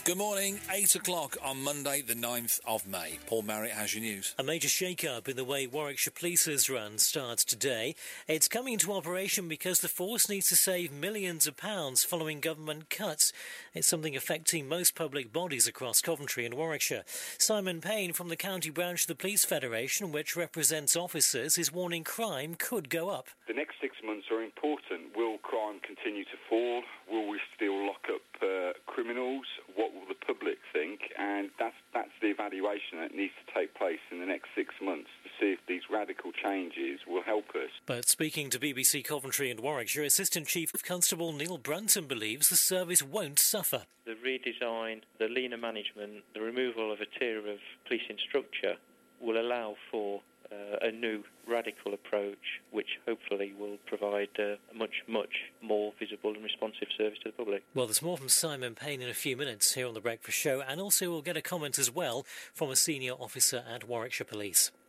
Good morning, 8 o'clock on Monday the 9th of May. Paul Marriott has your news. A major shake-up in the way Warwickshire Police's run starts today. It's coming into operation because the force needs to save millions of pounds following government cuts. It's something affecting most public bodies across Coventry and Warwickshire. Simon Payne from the county branch of the Police Federation, which represents officers, is warning crime could go up. The next 6 months are important. Will crime continue to fall? Will we still lock up criminals? What will the public think? And that's the evaluation that needs to take place in the next 6 months to see if these radical changes will help us. But speaking to BBC Coventry and Warwickshire, Assistant Chief Constable Neil Brunton believes the service won't suffer. The redesign, the leaner management, the removal of a tier of policing structure will allow for a new radical approach which hopefully will provide a much more visible and responsive service to the public. Well, there's more from Simon Payne in a few minutes here on The Breakfast Show, and also we'll get a comment as well from a senior officer at Warwickshire Police.